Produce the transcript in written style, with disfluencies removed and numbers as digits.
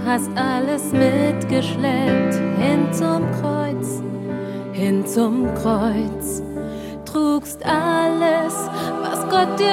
hast alles mitgeschleppt, hin zum Kreuz, trugst alles, was Gott dir